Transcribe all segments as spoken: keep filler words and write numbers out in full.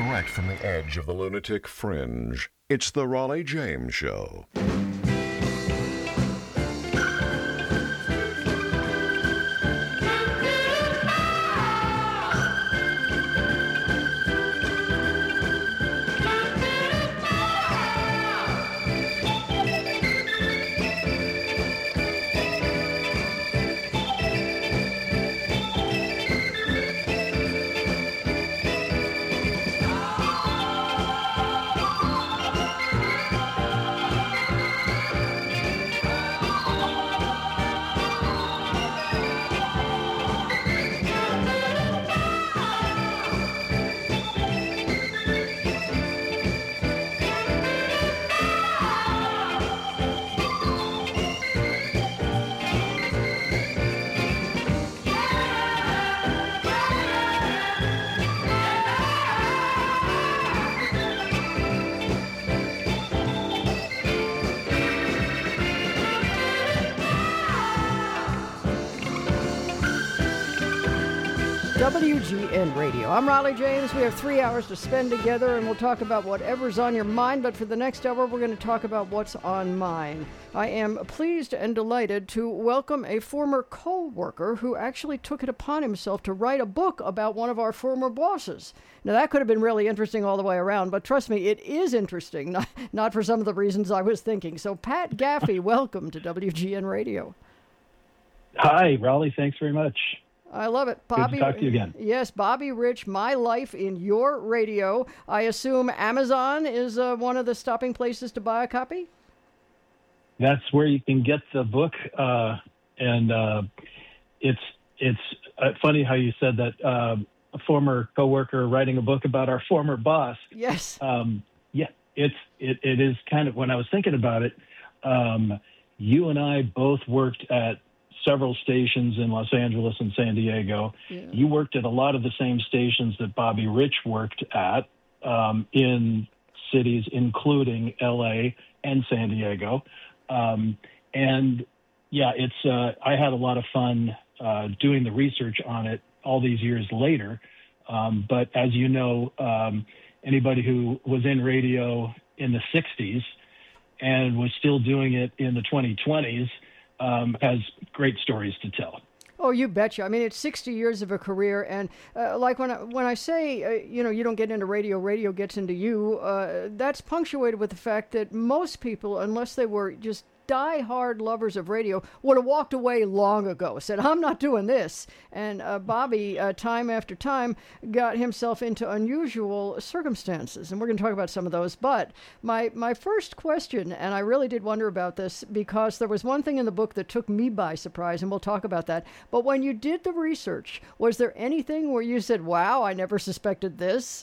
direct from the edge of the lunatic fringe. It's the Raleigh James Show. W G N Radio. I'm Raleigh James. We have three hours to spend together, and we'll talk about whatever's on your mind. But for the next hour, we're going to talk about what's on mine. I am pleased and delighted to welcome a former co-worker who actually took it upon himself to write a book about one of our former bosses. Now, that could have been really interesting all the way around, but trust me, it is interesting, not, not for some of the reasons I was thinking. So, Pat Gaffey, welcome to W G N Radio. Hi, Raleigh. Thanks very much. I love it. Bobby, good to talk to you again. Yes, Bobby Rich, My Life in Your Radio. I assume Amazon is uh, one of the stopping places to buy a copy? That's where you can get the book. Uh, and uh, it's it's uh, funny how you said that uh, a former coworker writing a book about our former boss. Yes. Um, yeah, it's, it, it is kind of, when I was thinking about it, um, you and I both worked at several stations in Los Angeles and San Diego. Yeah. You worked at a lot of the same stations that Bobby Rich worked at um, in cities including L A and San Diego. Um, and yeah, it's uh, I had a lot of fun uh, doing the research on it all these years later. Um, but as you know, um, anybody who was in radio in the sixties and was still doing it in the twenty twenties Um, has great stories to tell. Oh, you betcha. I mean, it's sixty years of a career, and uh, like when I, when I say, uh, you know, you don't get into radio, radio gets into you, uh, that's punctuated with the fact that most people, unless they were just die-hard lovers of radio, would have walked away long ago, said, I'm not doing this. And uh, Bobby, uh, time after time, got himself into unusual circumstances. And we're going to talk about some of those. But my, my first question, and I really did wonder about this, because there was one thing in the book that took me by surprise, and we'll talk about that. But when you did the research, was there anything where you said, wow, I never suspected this?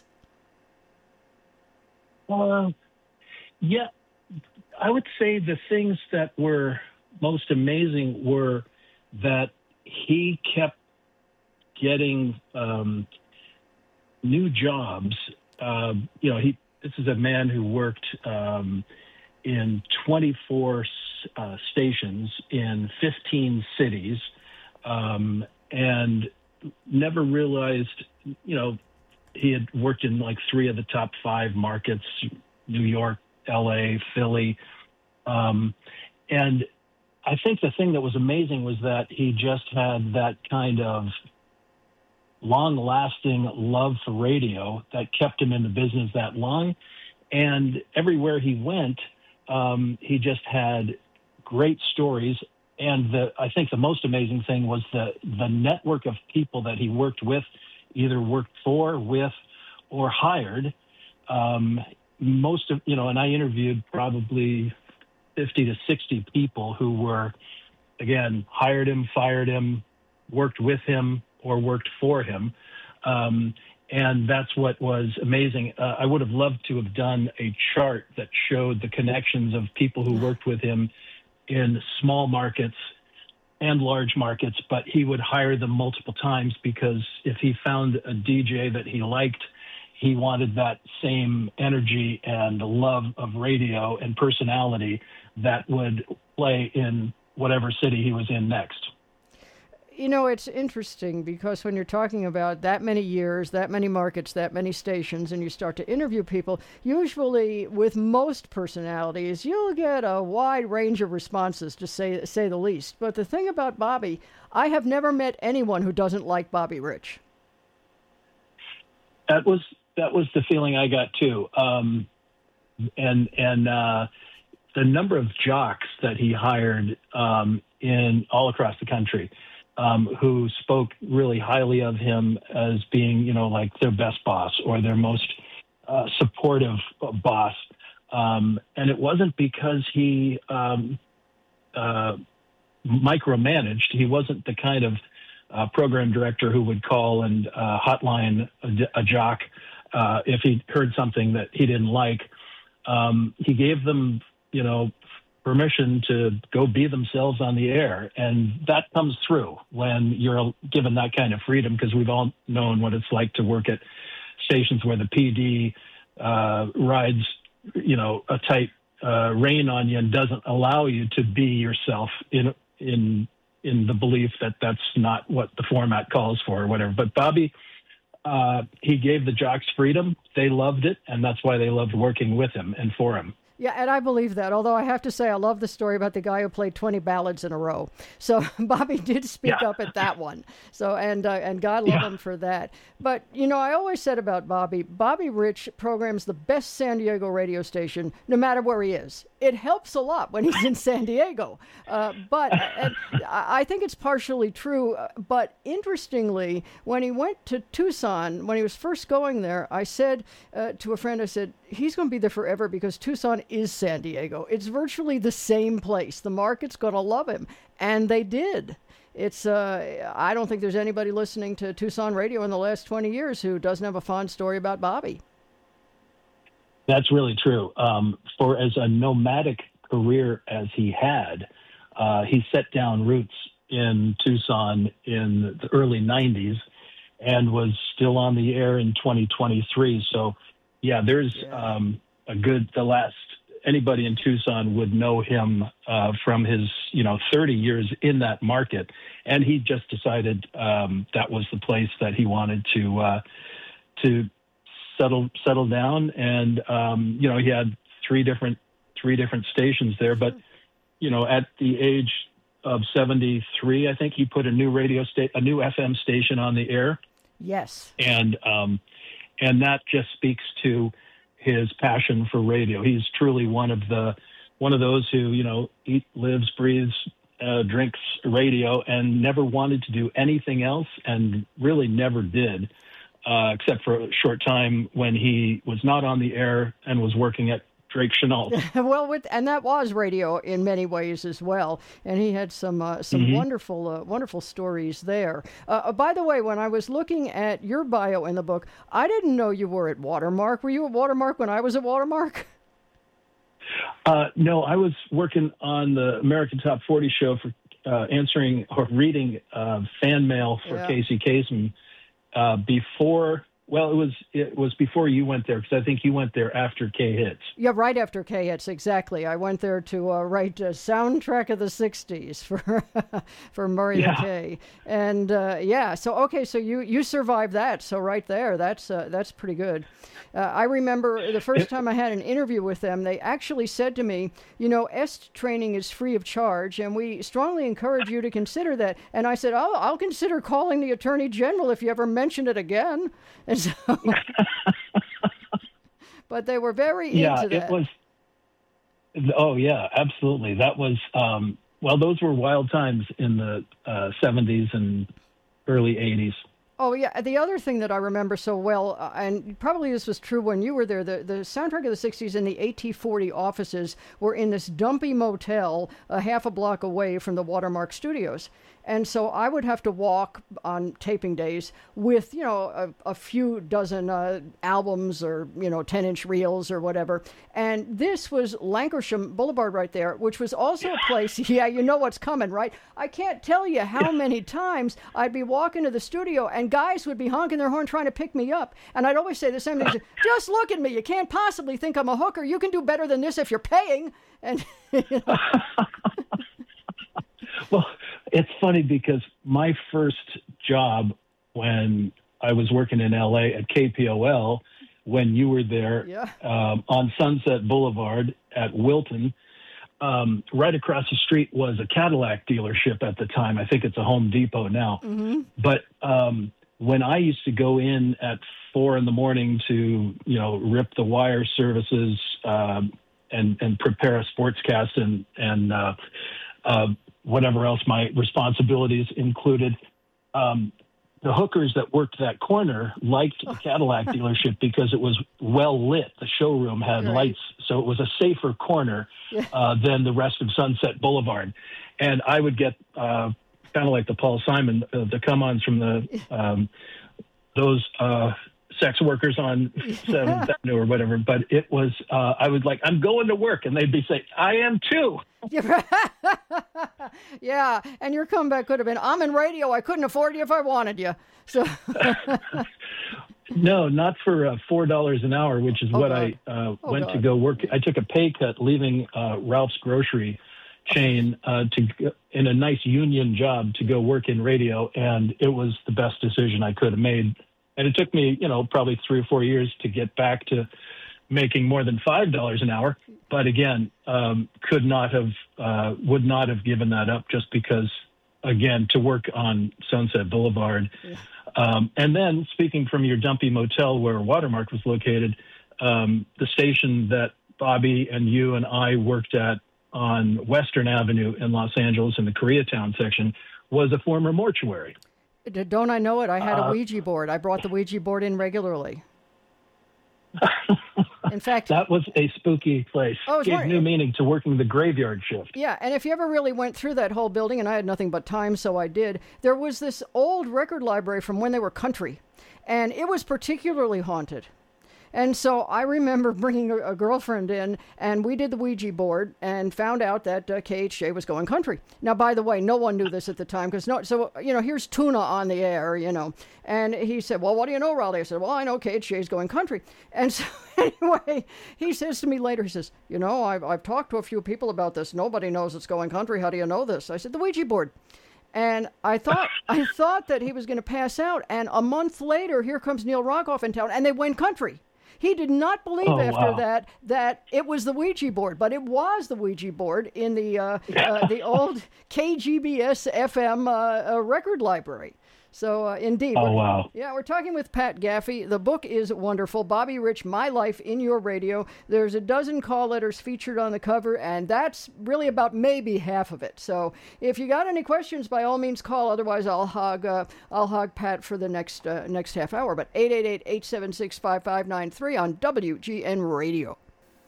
Uh, yeah. I would say the things that were most amazing were that he kept getting um, new jobs. Uh, you know, he this is a man who worked um, in twenty-four uh, stations in fifteen cities, um, and never realized, you know, he had worked in like three of the top five markets, New York, L A, Philly. Um, and I think the thing that was amazing was that he just had that kind of long-lasting love for radio that kept him in the business that long. And everywhere he went, um, he just had great stories. And the, I think the most amazing thing was the, the network of people that he worked with, either worked for, with, or hired. Um, most of, you know, and I interviewed probably fifty to sixty people who were, again, hired him, fired him, worked with him, or worked for him. Um, and that's what was amazing. Uh, I would have loved to have done a chart that showed the connections of people who worked with him in small markets and large markets, but he would hire them multiple times because if he found a D J that he liked, he wanted that same energy and love of radio and personality that would play in whatever city he was in next. You know, it's interesting because when you're talking about that many years, that many markets, that many stations, and you start to interview people, usually with most personalities, you'll get a wide range of responses, to say say the least. But the thing about Bobby, I have never met anyone who doesn't like Bobby Rich. That was that was the feeling I got too, um, and and uh, the number of jocks that he hired um, in all across the country. Um, who spoke really highly of him as being, you know, like their best boss or their most uh, supportive boss. Um, and it wasn't because he um, uh, micromanaged. He wasn't the kind of uh, program director who would call and uh, hotline a, a jock uh, if he heard something that he didn't like. Um, he gave them, you know, permission to go be themselves on the air. And that comes through when you're given that kind of freedom, because we've all known what it's like to work at stations where the P D uh, rides, you know, a tight uh, rein on you and doesn't allow you to be yourself in, in, in the belief that that's not what the format calls for or whatever. But Bobby, uh, he gave the jocks freedom. They loved it. And that's why they loved working with him and for him. Yeah, and I believe that, although I have to say I love the story about the guy who played twenty ballads in a row. So Bobby did speak yeah. up at that one. So and uh, and God love yeah. him for that. But, you know, I always said about Bobby, Bobby Rich programs the best San Diego radio station, no matter where he is. It helps a lot when he's in San Diego. Uh, but and I think it's partially true. But interestingly, when he went to Tucson, when he was first going there, I said uh, to a friend, I said, he's going to be there forever because Tucson is San Diego. It's virtually the same place. The market's going to love him. And they did. It's uh, I don't think there's anybody listening to Tucson radio in the last twenty years who doesn't have a fond story about Bobby. That's really true. Um, for as a nomadic career as he had, uh, he set down roots in Tucson in the early nineties and was still on the air in twenty twenty-three. So, yeah, there's yeah. Um, a good, the last, anybody in Tucson would know him uh, from his, you know, thirty years in that market. And he just decided um, that was the place that he wanted to, uh, to settle, settle down. And, um, you know, he had three different, three different stations there, but, you know, at the age of seventy-three, I think he put a new radio station, a new F M station on the air. Yes. And, um, and that just speaks to his passion for radio. He's truly one of the, one of those who, you know, eat, lives, breathes, uh, drinks radio and never wanted to do anything else and really never did, uh, except for a short time when he was not on the air and was working at Drake Chenault. Well, with and that was radio in many ways as well, and he had some uh, some mm-hmm. wonderful uh, wonderful stories there. Uh, by the way, when I was looking at your bio in the book, I didn't know you were at Watermark. Were you at Watermark when I was at Watermark? Uh, no, I was working on the American Top forty show for uh, answering or reading uh, fan mail for yeah. Casey Kasem uh, before. Well, it was it was before you went there, because I think you went there after K-Hits. Yeah, right after K-Hits, exactly. I went there to uh, write a soundtrack of the sixties for for Murray yeah. McKay. And uh, yeah, so okay, so you, you survived that. So right there, that's uh, that's pretty good. Uh, I remember the first time I had an interview with them, they actually said to me, you know, E S T training is free of charge, and we strongly encourage you to consider that. And I said, oh, I'll consider calling the Attorney General if you ever mention it again. And so, but they were very yeah, into that. It was, oh, yeah, absolutely. That was, um, well, those were wild times in the uh, seventies and early eighties. Oh, yeah. The other thing that I remember so well, uh, and probably this was true when you were there, the, the soundtrack of the sixties and the A T forty offices were in this dumpy motel a half a block away from the Watermark studios. And so I would have to walk on taping days with, you know, a, a few dozen uh, albums or, you know, ten-inch reels or whatever. And this was Lankershim Boulevard right there, which was also a place, yeah, you know what's coming, right? I can't tell you how many times I'd be walking to the studio and guys would be honking their horn trying to pick me up. And I'd always say the same thing, just look at me. You can't possibly think I'm a hooker. You can do better than this if you're paying. And, you know. Well, it's funny because my first job when I was working in L A at K P O L, when you were there yeah. um, on Sunset Boulevard at Wilton, um, right across the street was a Cadillac dealership at the time. I think it's a Home Depot now. Mm-hmm. But um, when I used to go in at four in the morning to, you know, rip the wire services um, and, and prepare a sportscast and, and uh, uh, whatever else my responsibilities included, um, the hookers that worked that corner liked the Cadillac dealership because it was well lit. The showroom had right. lights, so it was a safer corner yeah. uh, than the rest of Sunset Boulevard. And I would get uh, kind of like the Paul Simon, uh, the come-ons from the um, those uh, sex workers on seventh Avenue or whatever. But it was, uh, I was like, I'm going to work, and they'd be saying, I am too. Yeah, and your comeback could have been, I'm in radio. I couldn't afford you if I wanted you. So, no, not for uh, four dollars an hour, which is oh, what God. I uh, oh, went God. to go work. I took a pay cut leaving uh, Ralph's Grocery chain uh, to in a nice union job to go work in radio, and it was the best decision I could have made. And it took me, you know, probably three or four years to get back to making more than five dollars an hour. But again, um, could not have, uh, would not have given that up just because, again, to work on Sunset Boulevard. Yeah. Um, and then speaking from your dumpy motel where Watermark was located, um, the station that Bobby and you and I worked at on Western Avenue in Los Angeles in the Koreatown section was a former mortuary. Don't I know it? I had a Uh, Ouija board. I brought the Ouija board in regularly. In fact, that was a spooky place. Oh, it's Gave right. new meaning to working the graveyard shift. yeah, and if you ever really went through that whole building, and I had nothing but time, so I did, there was this old record library from when they were country, and it was particularly haunted. And so I remember bringing a, a girlfriend in, and we did the Ouija board and found out that uh, K H J was going country. Now, by the way, no one knew this at the time because no. So you know, here's Tuna on the air, you know, and he said, "Well, what do you know, Raleigh?" I said, "Well, I know K H J is going country." And so anyway, he says to me later, he says, "You know, I've I've talked to a few people about this. Nobody knows it's going country. How do you know this?" I said, "The Ouija board." And I thought I thought that he was going to pass out. And a month later, here comes Neil Rockoff in town, and they went country. He did not believe oh, after wow. that that it was the Ouija board, but it was the Ouija board in the uh, uh, the old K G B S F M uh, uh, record library. So, uh, indeed. Oh, we're- wow. Yeah, we're talking with Pat Gaffey. The book is wonderful. Bobby Rich, My Life in Your Radio. There's a dozen call letters featured on the cover, and that's really about maybe half of it. So, if you got any questions, by all means call. Otherwise, I'll hog uh, I'll hog Pat for the next uh, next half hour. But eight eight eight, eight seven six, five five nine three on W G N Radio.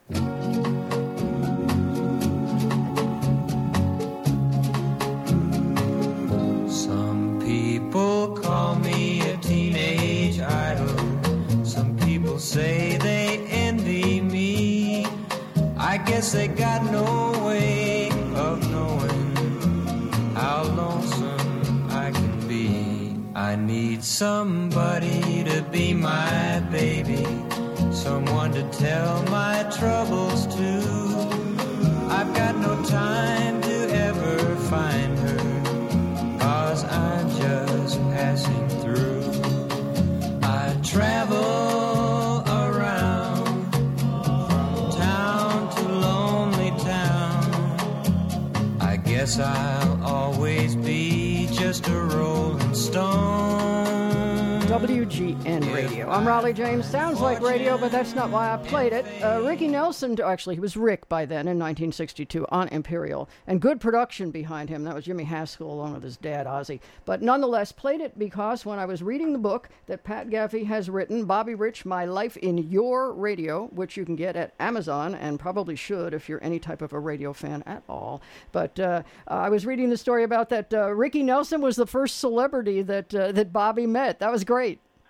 People call me a teenage idol. Some people say they envy me. I guess they got no way of knowing how lonesome I can be. I need somebody to be my baby, someone to tell my troubles to. I've got no time to ever find her, 'cause I'm just passing through. I travel around from town to lonely town. I guess I'll always be just a rolling stone. W G N Radio. I'm Raleigh James. Sounds like radio, but that's not why I played it. Uh, Ricky Nelson, actually, he was Rick by then in nineteen sixty-two on Imperial, and good production behind him. That was Jimmy Haskell along with his dad, Ozzy. But nonetheless, played it because when I was reading the book that Pat Gaffey has written, Bobby Rich, My Life in Your Radio, which you can get at Amazon, and probably should if you're any type of a radio fan at all. But uh, I was reading the story about that uh, Ricky Nelson was the first celebrity that uh, that Bobby met. That was great.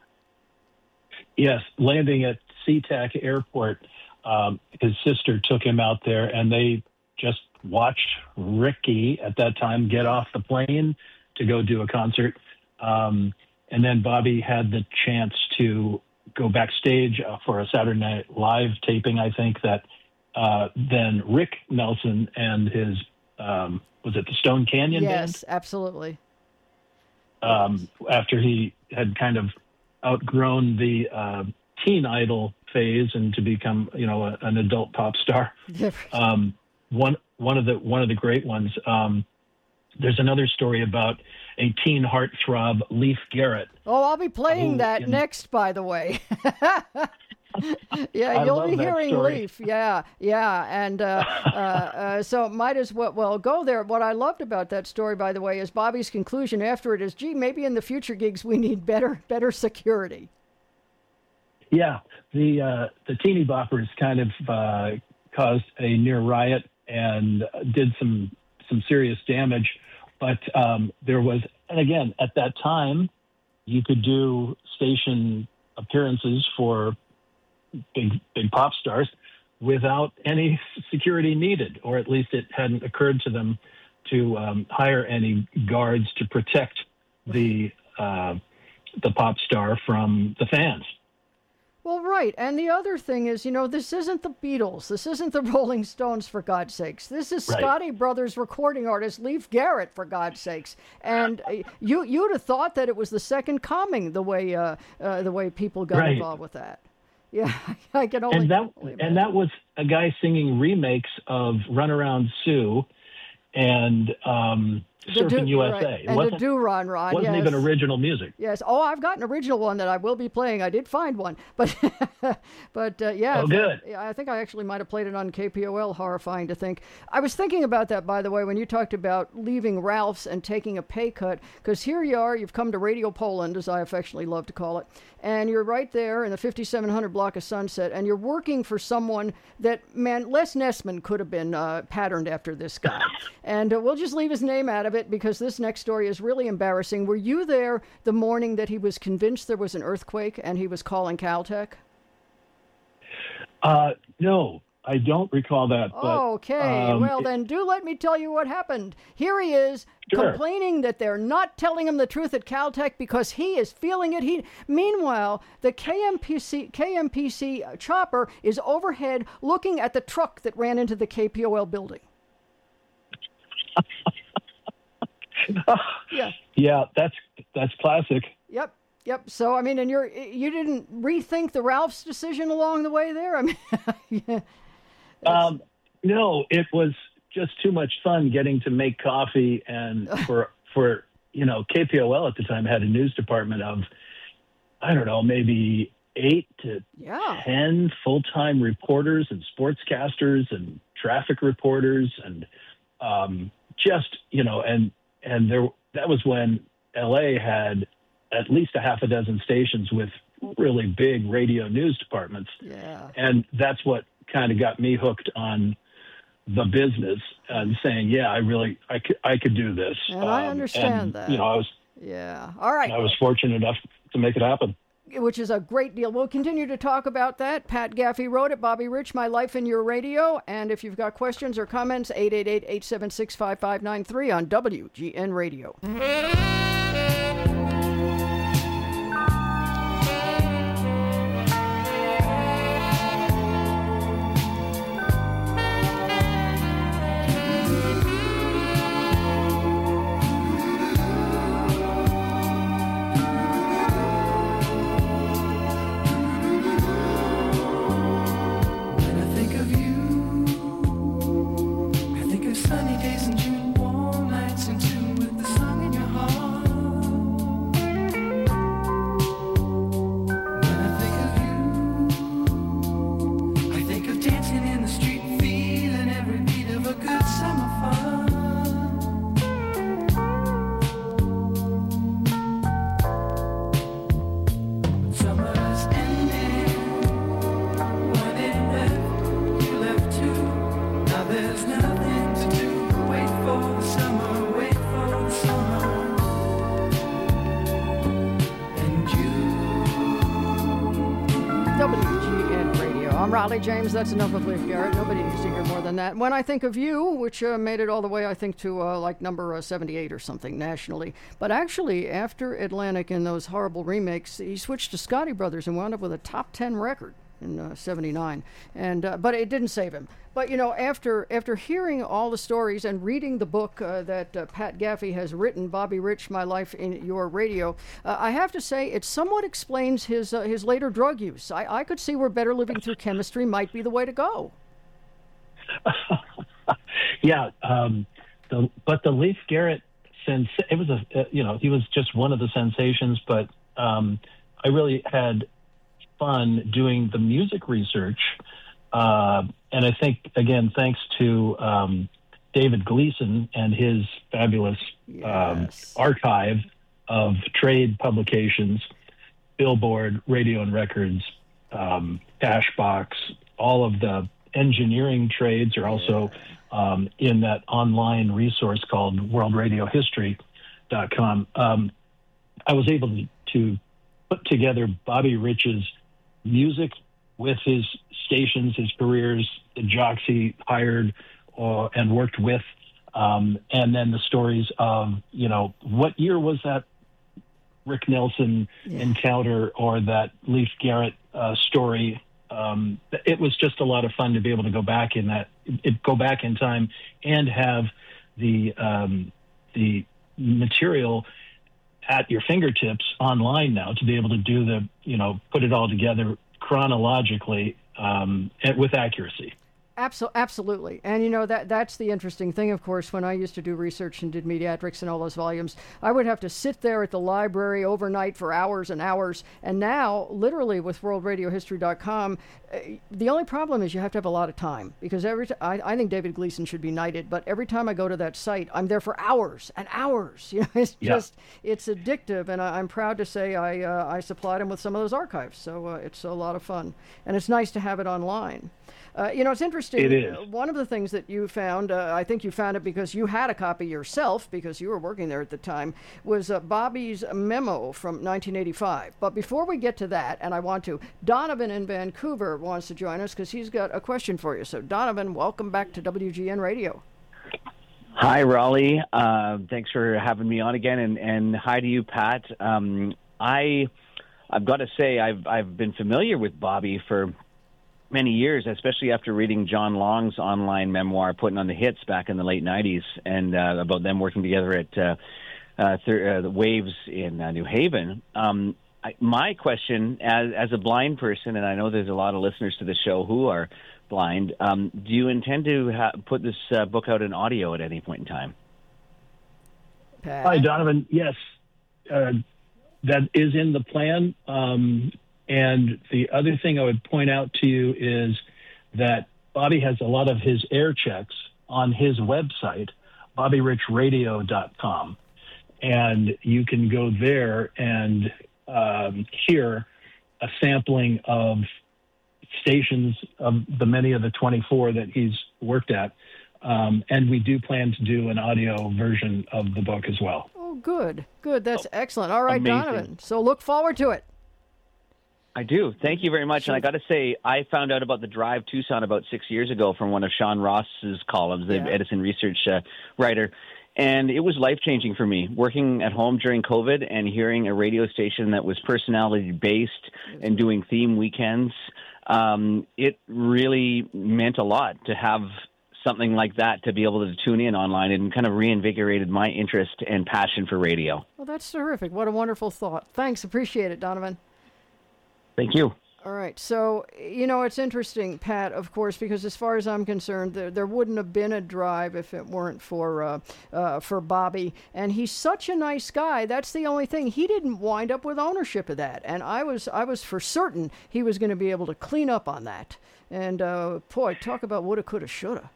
Yes, landing at SeaTac Airport, um, his sister took him out there, and they just watched Ricky at that time get off the plane to go do a concert. Um, and then Bobby had the chance to go backstage uh, for a Saturday Night Live taping, I think, that uh, then Rick Nelson and his um, was it the Stone Canyon yes, Band? Yes, absolutely. Um, after he had kind of outgrown the uh, teen idol phase and to become, you know, a, an adult pop star. um, one one of the one of the great ones. Um, there's another story about a teen heartthrob, Leif Garrett. Oh, I'll be playing who, that in, next, by the way. Yeah, I you'll love be that hearing story. Leif. Yeah, yeah, and uh, uh, uh, so might as well well go there. What I loved about that story, by the way, is Bobby's conclusion after it is, "Gee, maybe in the future gigs we need better better security." Yeah, the uh, the teeny boppers kind of uh, caused a near riot and did some some serious damage, but um, there was, and again at that time, you could do station appearances for big big pop stars without any security needed, or at least it hadn't occurred to them to um, hire any guards to protect the uh, the pop star from the fans. Well, right. And the other thing is, you know, this isn't the Beatles. This isn't the Rolling Stones, for God's sakes. This is Right. Scotty Brothers recording artist Leif Garrett, for God's sakes. And uh, you, you'd have thought that it was the second coming, the way uh, uh, the way people got Right. involved with that. Yeah, I can only. And that only and that was a guy singing remakes of Runaround Sue and um, The Surfing do- U S A. right. It And the wasn't, Do Ron Ron. wasn't yes. even original music. Yes. Oh, I've got an original one that I will be playing. I did find one, but but uh, yeah. Oh, good. Yeah, I think I actually might have played it on K P O L. Horrifying to think. I was thinking about that, by the way, when you talked about leaving Ralph's and taking a pay cut, because here you are. You've come to Radio Poland, as I affectionately love to call it, and you're right there in the fifty-seven hundred block of Sunset, and you're working for someone that, man, Les Nessman could have been uh, patterned after this guy. And uh, we'll just leave his name out of it because this next story is really embarrassing. Were you there the morning that he was convinced there was an earthquake and he was calling Caltech? Uh, no, I don't recall that. But, Okay, um, well then do let me tell you what happened. Here he is Sure. complaining that they're not telling him the truth at Caltech because he is feeling it. He Meanwhile, the K M P C K M P C chopper is overhead looking at the truck that ran into the K P O L building. Yeah. Yeah, that's that's classic. Yep. Yep. So I mean, and you're you didn't rethink the Ralph's decision along the way there. I mean, yeah. Um, no, it was just too much fun getting to make coffee, and for for you know K P O L at the time had a news department of I don't know maybe eight to Yeah. ten full-time reporters and sportscasters and traffic reporters and um, just you know and and there that was when L A had at least a half a dozen stations with really big radio news departments. Yeah. And that's what kind of got me hooked on the business and saying, yeah, I really, I could, I could do this. And I Um, understand and, that. You know, I was, Yeah. All right. I was fortunate enough to make it happen. Which is a great deal. We'll continue to talk about that. Pat Gaffey wrote it. Bobby Rich, My Life in Your Radio. And if you've got questions or comments, eight eight eight, eight seven six, five five nine three on W G N Radio. When I think of you, I think of sunny days in June, warm nights in tune with the song in your heart. When I think of you, I think of dancing in the street, feeling every beat of a good summer fun. Summer's ending. When it left, you left too. Now there's nothing to do. Wait for the summer, wait for the summer. And you. W G N Radio. I'm Raleigh James. That's enough of Leif Garrett. Nobody needs to hear more than that. When I think of you, which uh, made it all the way, I think, to uh, like number uh, seventy-eight or something nationally. But actually, after Atlantic and those horrible remakes, he switched to Scotty Brothers and wound up with a top ten record. in uh, seventy-nine, and uh, but it didn't save him. But you know, after after hearing all the stories and reading the book uh, that uh, Pat Gaffey has written, Bobby Rich, My Life in Your Radio, uh, I have to say it somewhat explains his uh, his later drug use. I, I could see where Better Living Through Chemistry might be the way to go. yeah, um, the, but the Leif Garrett sense, it was a uh, you know he was just one of the sensations, but um, I really had fun doing the music research. Uh, and I think, again, thanks to um, David Gleason and his fabulous Yes. um, archive of trade publications, Billboard, Radio and Records, um, Cashbox, all of the engineering trades are also um, in that online resource called world radio history dot com. Um, I was able to, to put together Bobby Rich's music with his stations, his careers, the jocks he hired uh, and worked with, um, and then the stories of, you know, what year was that Rick Nelson yeah. encounter or that Leif Garrett uh, story? Um, it was just a lot of fun to be able to go back in that, it, go back in time and have the um, the material at your fingertips online now to be able to do the, you know, put it all together chronologically um, and with accuracy. Absol- absolutely. And, you know, that that's the interesting thing, of course, when I used to do research and did Mediatrics and all those volumes, I would have to sit there at the library overnight for hours and hours. And now, literally, with world radio history dot com, uh, the only problem is you have to have a lot of time. Because every t- I, I think David Gleason should be knighted, but every time I go to that site, I'm there for hours and hours. You know, it's yeah. just, it's addictive. And I, I'm proud to say I, uh, I supplied him with some of those archives. So uh, it's a lot of fun. And it's nice to have it online. Uh, you know, it's interesting. It is. One of the things that you found, uh, I think you found it because you had a copy yourself, because you were working there at the time, was uh, Bobby's memo from nineteen eighty-five. But before we get to that, and I want to, Donovan in Vancouver wants to join us because he's got a question for you. So, Donovan, welcome back to W G N Radio. Hi, Raleigh. Uh, thanks for having me on again, and, and hi to you, Pat. Um, I, I've got to say, I've I've been familiar with Bobby for many years, especially after reading John Long's online memoir, Putting on the Hits, back in the late nineties, and uh, about them working together at uh, uh, th- uh, the Waves in uh, New Haven. Um, I, my question, as, as a blind person, and I know there's a lot of listeners to the show who are blind, um, do you intend to ha- put this uh, book out in audio at any point in time? Pat? Hi, Donovan. Yes, uh, that is in the plan. Um, And the other thing I would point out to you is that Bobby has a lot of his air checks on his website, bobby rich radio dot com. And you can go there and um, hear a sampling of stations of the many of the twenty-four that he's worked at. Um, and we do plan to do an audio version of the book as well. Oh, good. Good. That's oh, excellent. All right, amazing. Donovan. So look forward to it. I do. Thank you very much. And I got to say, I found out about the Drive Tucson about six years ago from one of Sean Ross's columns, the Yeah. Edison research uh, writer. And it was life-changing for me, working at home during COVID and hearing a radio station that was personality-based and doing theme weekends. Um, it really meant a lot to have something like that to be able to tune in online, and kind of reinvigorated my interest and passion for radio. Well, that's terrific. What a wonderful thought. Thanks. Appreciate it, Donovan. Thank you. All right. So, you know, it's interesting, Pat, of course, because as far as I'm concerned, there, there wouldn't have been a Drive if it weren't for uh, uh, for Bobby. And he's such a nice guy. That's the only thing. He didn't wind up with ownership of that. And I was I was for certain he was going to be able to clean up on that. And, uh, boy, talk about woulda, coulda, shoulda.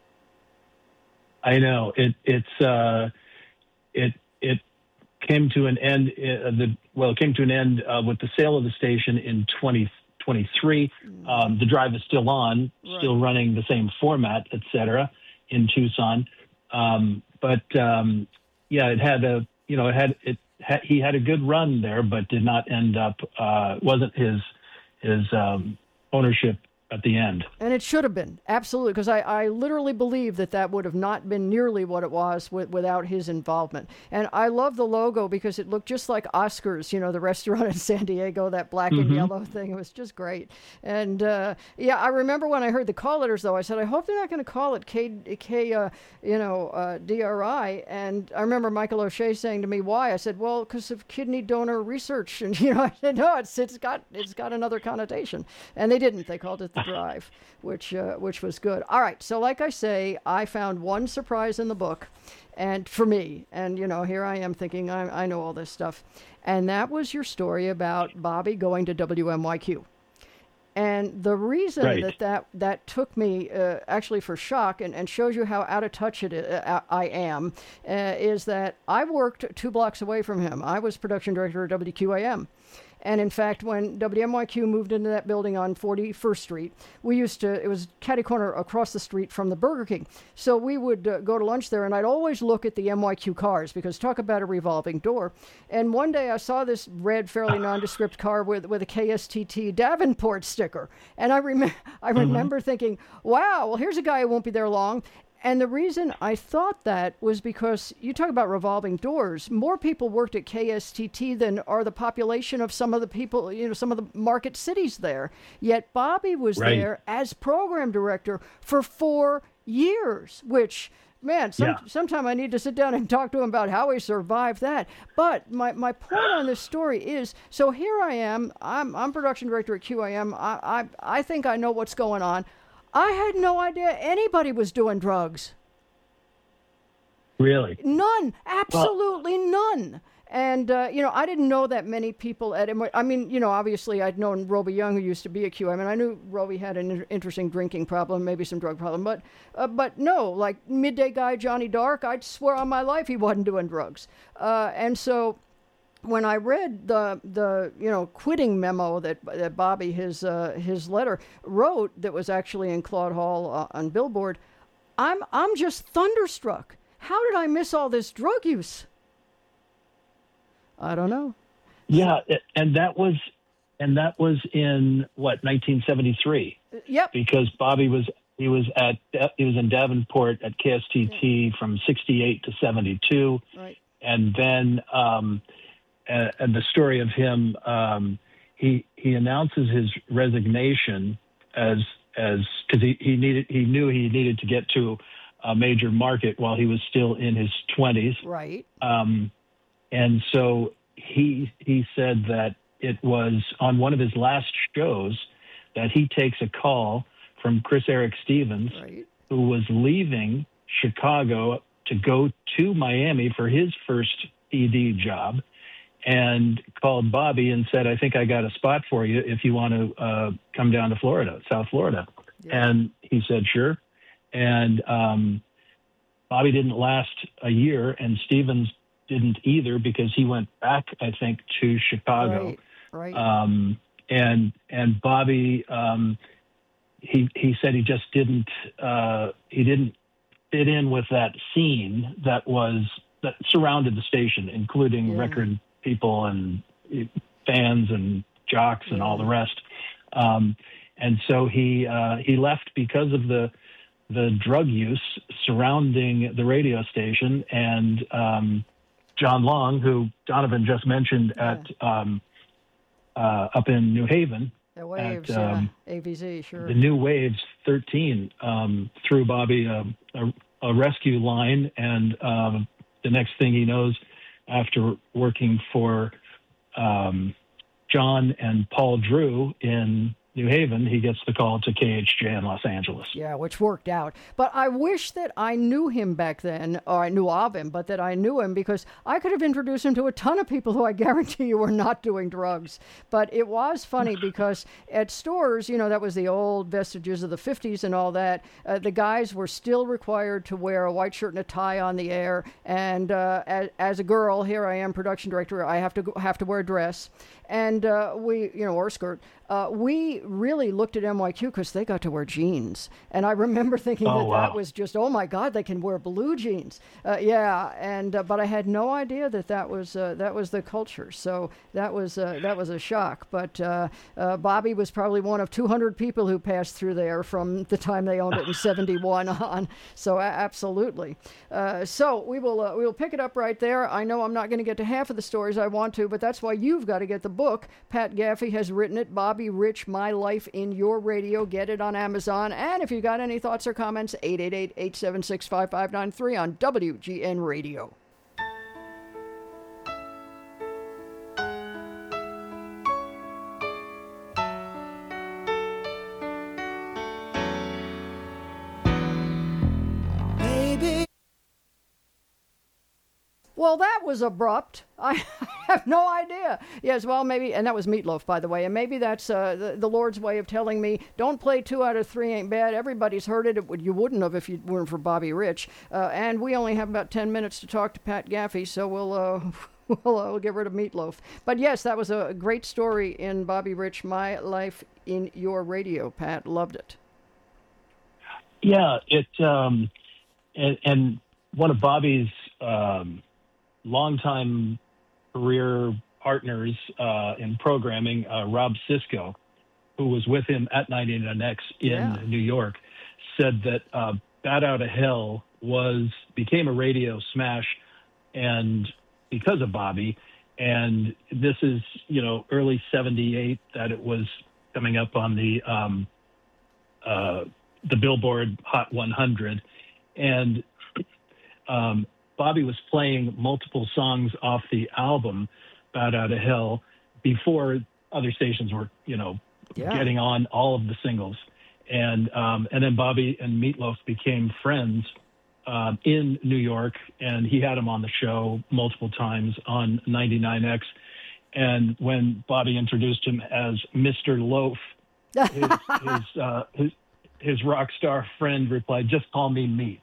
I know. It, it's, uh, it, it, came to an end, uh, the, well, it came to an end uh, with the sale of the station in twenty twenty-three. Um, the Drive is still on, Right. still running the same format, et cetera, in Tucson. Um, but, um, yeah, it had a, you know, it had, it had, he had a good run there, but did not end up, uh, wasn't his, his um, ownership at the end. And it should have been, absolutely, because I, I literally believe that that would have not been nearly what it was with, without his involvement. And I love the logo because it looked just like Oscars, you know, the restaurant in San Diego, that black Mm-hmm. and yellow thing. It was just great. And, uh, yeah, I remember when I heard the call letters, though, I said, I hope they're not going to call it K, K uh, you know, uh, D R I. And I remember Michael O'Shea saying to me, why? I said, well, because of kidney donor research. And, you know, I said, no, it's, it's got it's got another connotation. And they didn't. They called it the Drive, which uh, which was good. All right, so like I say, I found one surprise in the book, and for me, and you know, here I am thinking I, I know all this stuff, and that was your story about Bobby going to W M Y Q. And the reason Right. that, that that took me uh, actually for shock and, and shows you how out of touch it uh, I am uh, is that I worked two blocks away from him. I was production director at W Q A M. And in fact, when W M Y Q moved into that building on forty-first Street, we used to, it was catty corner across the street from the Burger King. So we would uh, go to lunch there, and I'd always look at the M Y Q cars, because talk about a revolving door. And one day I saw this red, fairly nondescript car with, with a K S T T Davenport sticker. And I, rem- I remember thinking, wow, well, here's a guy who won't be there long. And the reason I thought that was because you talk about revolving doors. More people worked at K S T T than are the population of some of the people, you know, some of the market cities there. Yet Bobby was Right. there as program director for four years, which, man, some, Yeah. sometime I need to sit down and talk to him about how he survived that. But my, my point on this story is, so here I am, I'm, I'm production director at Q A M. I, I, I think I know what's going on. I had no idea anybody was doing drugs. Really? None. Absolutely none. And, uh, you know, I didn't know that many people at M Y. I mean, you know, obviously I'd known Roby Young, who used to be at Q M, and I knew Roby had an in- interesting drinking problem, maybe some drug problem. But, uh, but no, like midday guy Johnny Dark, I'd swear on my life he wasn't doing drugs. Uh, and so when I read the the you know quitting memo that that Bobby his uh, his letter wrote that was actually in Claude Hall uh, on Billboard, I'm I'm just thunderstruck. How did I miss all this drug use? I don't know. Yeah, and that was and that was in what nineteen seventy-three. Yep. Because Bobby was he was at he was in Davenport at K S T T from sixty-eight to seventy-two, Right. and then. Um, Uh, and the story of him, um, he he announces his resignation as as because he, he needed he knew he needed to get to a major market while he was still in his twenties, Right. um, and so he he said that it was on one of his last shows that he takes a call from Chris Eric Stevens, Right. who was leaving Chicago to go to Miami for his first E D job, and called Bobby and said, I think I got a spot for you if you want to uh, come down to Florida, South Florida. Yeah. And he said, sure. And um, Bobby didn't last a year, and Stevens didn't either, because he went back, I think, to Chicago. Right. Right. Um, and and Bobby, um, he he said he just didn't uh, he didn't fit in with that scene that was that surrounded the station, including Yeah. record people and fans and jocks and all the Yeah. rest. Um, and so he uh, he left because of the the drug use surrounding the radio station. And um, John Long, who Donovan just mentioned Yeah. at um, uh, up in New Haven, The Waves, at, yeah. um, A V Z, sure. the New Waves thirteen, um, threw Bobby a, a, a rescue line, and um, the next thing he knows, after working for um, John and Paul Drew in New Haven, he gets the call to K H J in Los Angeles. Yeah, which worked out. But I wish that I knew him back then, or I knew of him, but that I knew him, because I could have introduced him to a ton of people who I guarantee you were not doing drugs. But it was funny because at stores, you know, that was the old vestiges of the fifties and all that. Uh, the guys were still required to wear a white shirt and a tie on the air. And uh, as, as a girl, here I am, production director, I have to go, have to wear a dress. And uh, we, you know, or a skirt. Uh, we really looked at N Y Q because they got to wear jeans. And I remember thinking Oh, that wow. that was just, oh my God, they can wear blue jeans. Uh, yeah, and uh, but I had no idea that that was uh, that was the culture. So that was uh, that was a shock. But uh, uh, Bobby was probably one of two hundred people who passed through there from the time they owned it in seventy-one on. So a- absolutely. Uh, so we will uh, we will pick it up right there. I know I'm not going to get to half of the stories I want to, but that's why you've got to get the book. Pat Gaffey has written it. Bobby Rich, My Life in Your Radio. Get it on Amazon. And if you got any thoughts or comments, eight eight eight, eight seven six, five five nine three on W G N Radio. Well, that was abrupt. I have no idea. Yes, well, maybe, and that was Meatloaf, by the way, and maybe that's uh, the, the Lord's way of telling me, don't play two out of three ain't bad. Everybody's heard it. it would, you wouldn't have if you weren't for Bobby Rich. Uh, and we only have about ten minutes to talk to Pat Gaffey, so we'll... Uh, We'll, uh, we'll get rid of Meatloaf. But yes, that was a great story in Bobby Rich, My Life in Your Radio. Pat, loved it. Yeah, it um, and, and one of Bobby's um, longtime career partners uh, in programming, uh, Rob Sisko, who was with him at ninety-nine X in Yeah. New York, said that uh, "Bat Out of Hell" was became a radio smash, and because of Bobby. And this is, you know, early seventy-eight that it was coming up on the um, uh, the Billboard Hot one hundred. And um, Bobby was playing multiple songs off the album Bat Out of Hell before other stations were, you know, Yeah. getting on all of the singles. And um, and then Bobby and Meatloaf became friends um, in New York, and he had him on the show multiple times on ninety-nine X. And when Bobby introduced him as Mister Loaf, his his, uh, his his rock star friend replied, "Just call me Meat."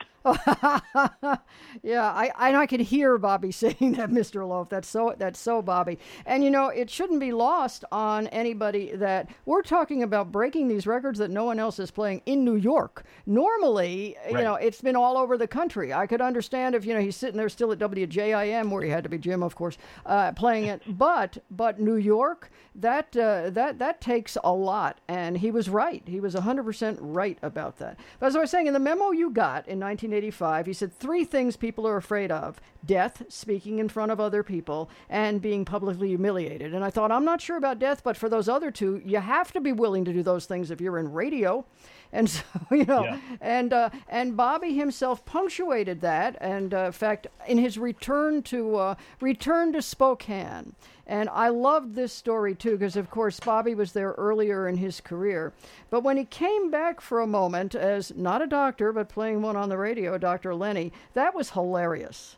Yeah, I, I I could hear Bobby saying that, Mister Loaf. That's so that's so Bobby. And you know, it shouldn't be lost on anybody that we're talking about breaking these records that no one else is playing in New York. Normally, you Right. know, it's been all over the country. I could understand if, you know, he's sitting there still at W J I M, where he had to be Jim, of course, uh, playing it. But but New York, that uh, that that takes a lot. And he was right. He was one hundred percent right about that. But as I was saying, in the memo you got in nineteen eighty-five, he said three things people are afraid of: death, speaking in front of other people, and being publicly humiliated. And I thought, I'm not sure about death, but for those other two, you have to be willing to do those things if you're in radio. And so, you know, Yeah. and uh, and Bobby himself punctuated that. And uh, in fact, in his return to uh, return to Spokane, and I loved this story too, because of course Bobby was there earlier in his career. But when he came back for a moment as not a doctor, but playing one on the radio, Doctor Lenny, that was hilarious.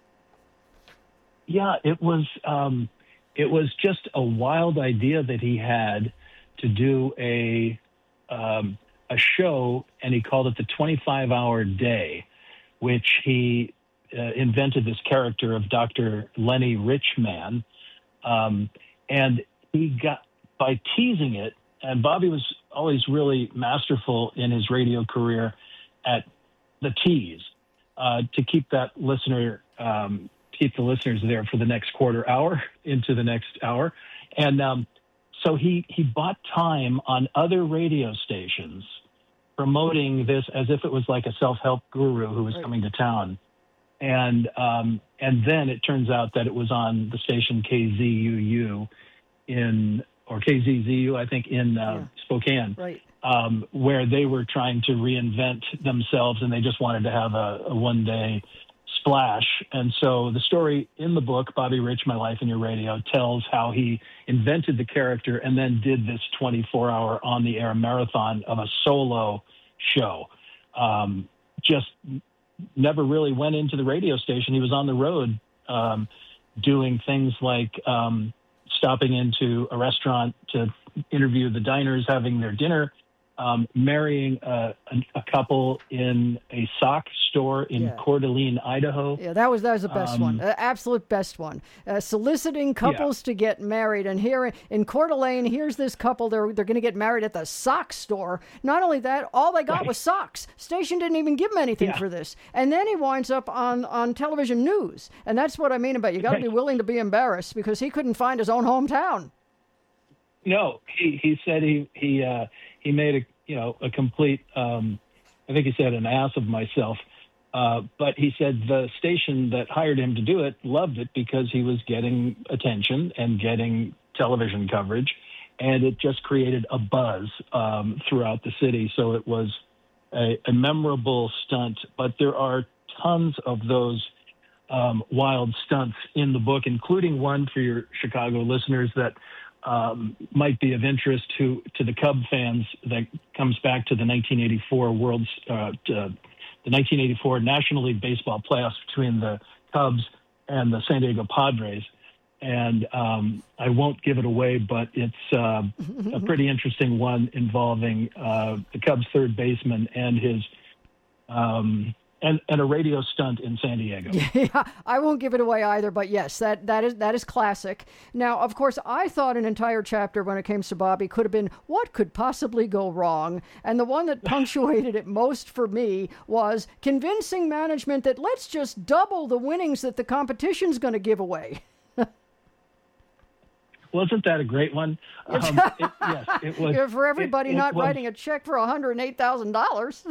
Yeah, it was. Um, it was just a wild idea that he had to do a um, a show, and he called it the twenty-five hour day, which he uh, invented this character of Doctor Lenny Richman, um, and he got by teasing it. And Bobby was always really masterful in his radio career at the tease uh, to keep that listener. Um, keep the listeners there for the next quarter hour into the next hour. And um, so he, he bought time on other radio stations promoting this as if it was like a self-help guru who was Right. coming to town. And um, and then it turns out that it was on the station K Z U U in, or K Z Z U, I think, in uh, Yeah. Spokane, Right. um, where they were trying to reinvent themselves, and they just wanted to have a, a one-day splash. And so the story in the book, Bobby Rich, My Life in Your Radio, tells how he invented the character and then did this twenty-four hour on-the-air marathon of a solo show. Um, just never really went into the radio station. He was on the road um, doing things like um, stopping into a restaurant to interview the diners having their dinner, um, marrying a, a, a couple in a sock store in Yeah. Coeur d'Alene, Idaho. Yeah, that was that was the best Um, one, uh, absolute best one. Uh, soliciting couples to get married, and here in Coeur d'Alene, here's this couple. They're they're going to get married at the sock store. Not only that, all they got Right. was socks. Station didn't even give him anything Yeah. for this, and then he winds up on on television news, and that's what I mean about you got to be Right. willing to be embarrassed because he couldn't find his own hometown. No, he, he said he he uh, he made a you know a complete um, I think he said an ass of myself, uh, but he said the station that hired him to do it loved it because he was getting attention and getting television coverage, and it just created a buzz um, throughout the city. So it was a, a memorable stunt. But there are tons of those um, wild stunts in the book, including one for your Chicago listeners that. Um, might be of interest to, to the Cub fans that comes back to the nineteen eighty-four World, uh, to the nineteen eighty-four National League Baseball playoffs between the Cubs and the San Diego Padres. And um, I won't give it away, but it's uh, a pretty interesting one involving uh, the Cubs third baseman and his um, and, and a radio stunt in San Diego. Yeah, I won't give it away either, but yes, that, that is that is classic. Now, of course, I thought an entire chapter when it came to Bobby could have been what could possibly go wrong, and the one that punctuated it most for me was convincing management that let's just double the winnings that the competition's going to give away. Wasn't that a great one? Um, it, yes, it was. Yeah, for everybody it- it not was- writing a check for one hundred eight thousand dollars.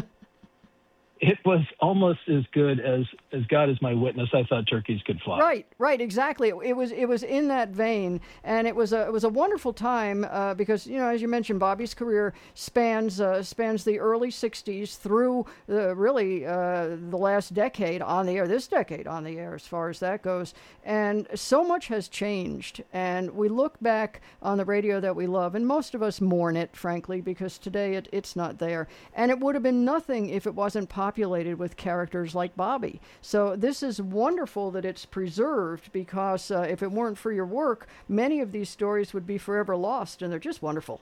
It was almost as good as, as God is my witness. I thought turkeys could fly. Right, right, exactly. It, it was it was in that vein, and it was a it was a wonderful time uh, because you know, as you mentioned, Bobby's career spans uh, spans the early sixties through the really uh, the last decade on the air, this decade on the air, as far as that goes, and so much has changed. And we look back on the radio that we love, and most of us mourn it, frankly, because today it, it's not there, and it would have been nothing if it wasn't populated with characters like Bobby. So this is wonderful that it's preserved because uh, if it weren't for your work, many of these stories would be forever lost, and they're just wonderful.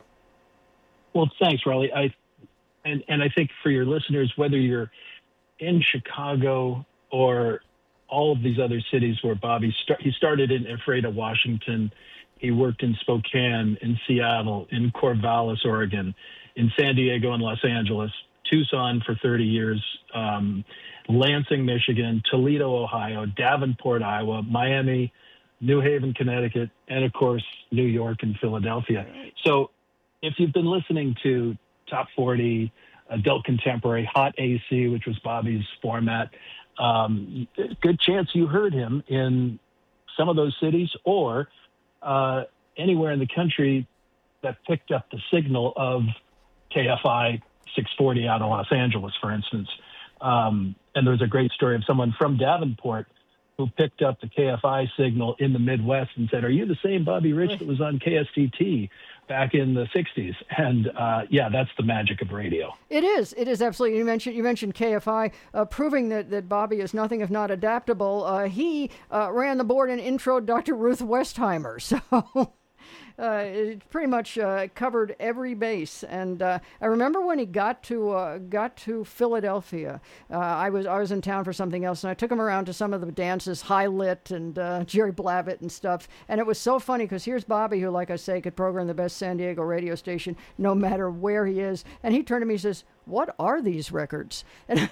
Well, thanks, Raleigh. I and and I think for your listeners, whether you're in Chicago or all of these other cities where Bobby start, he started in Ephrata, Washington. He worked in Spokane, in Seattle, in Corvallis, Oregon, in San Diego and Los Angeles, Tucson for thirty years, um, Lansing, Michigan, Toledo, Ohio, Davenport, Iowa, Miami, New Haven, Connecticut, and of course, New York and Philadelphia. So if you've been listening to Top forty, Adult Contemporary, Hot A C, which was Bobby's format, um, good chance you heard him in some of those cities or uh, anywhere in the country that picked up the signal of K F I six forty out of Los Angeles, for instance. Um, and there was a great story of someone from Davenport who picked up the K F I signal in the Midwest and said, "Are you the same Bobby Rich that was on K S T T back in the sixties?" And uh, yeah, that's the magic of radio. It is. It is absolutely. You mentioned you mentioned K F I, uh, proving that, that Bobby is nothing if not adaptable. Uh, he uh, ran the board and introed Doctor Ruth Westheimer. So. Uh, it pretty much uh, covered every base, and uh, I remember when he got to uh, got to Philadelphia. Uh, I was I was in town for something else, and I took him around to some of the dances, High Lit and uh, Jerry Blavitt and stuff. And it was so funny because here's Bobby, who, like I say, could program the best San Diego radio station no matter where he is. And he turned to me and says, "What are these records?" And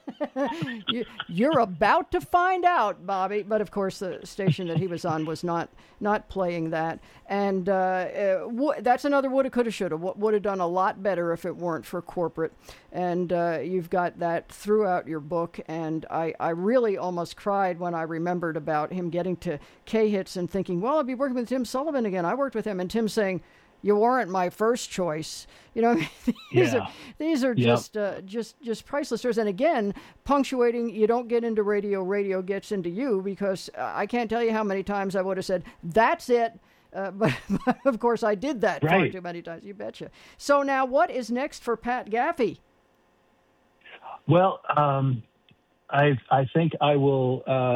you, you're about to find out, Bobby. But of course, the station that he was on was not not playing that. And uh, uh, w- that's another woulda, coulda, shoulda. W- would have done a lot better if it weren't for corporate. And uh, you've got that throughout your book. And I, I really almost cried when I remembered about him getting to K-Hits and thinking, well, I'll be working with Tim Sullivan again. I worked with him. And Tim saying, "You weren't my first choice." You know, these Yeah. are these are Yep. just uh, just just priceless stories. And again, punctuating, you don't get into radio, radio gets into you, because uh, I can't tell you how many times I would have said, "That's it." Uh, but, but of course, I did that far Right. too many times. You betcha. So now, what is next for Pat Gaffey? Well, um, I I think I will uh,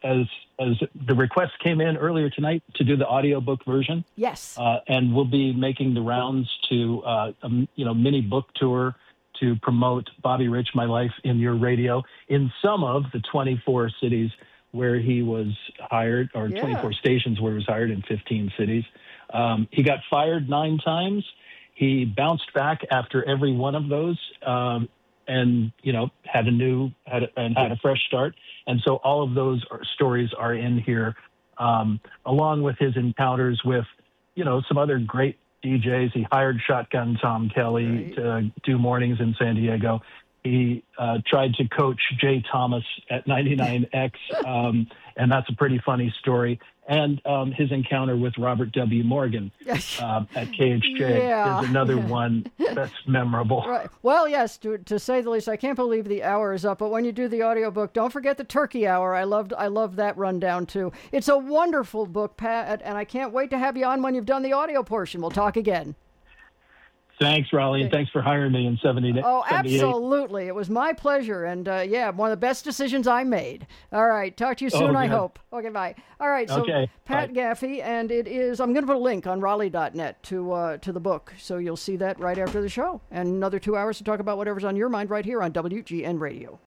as as the request came in earlier tonight to do the audiobook version. Yes. Uh, and we'll be making the rounds to uh, a you know mini book tour to promote Bobby Rich, My Life in Your Radio in some of the twenty-four cities where he was hired, or Yeah. twenty-four stations where he was hired in fifteen cities. Um, he got fired nine times. He bounced back after every one of those, um, and you know had a new had a, and had a fresh start. And so all of those are, stories are in here, um, along with his encounters with you know some other great D Js. He hired Shotgun Tom Kelly Right. to do mornings in San Diego. He uh, tried to coach Jay Thomas at ninety-nine X, um, and that's a pretty funny story. And um, his encounter with Robert W. Morgan uh, at K H J Yeah. is another one that's memorable. Right. Well, yes, to, to say the least. I can't believe the hour is up, but when you do the audiobook, don't forget the turkey hour. I loved I loved that rundown too. It's a wonderful book, Pat, and I can't wait to have you on when you've done the audio portion. We'll talk again. Thanks, Raleigh, and thanks for hiring me in seventy-eight. Oh, absolutely. It was my pleasure. And uh, yeah, one of the best decisions I made. All right. Talk to you soon, Oh, I good. hope. Okay, bye. All right. So, Okay, Pat bye. Gaffey, and it is, I'm going to put a link on Raleigh dot net to, uh, to the book. So you'll see that right after the show. And another two hours to talk about whatever's on your mind right here on W G N Radio.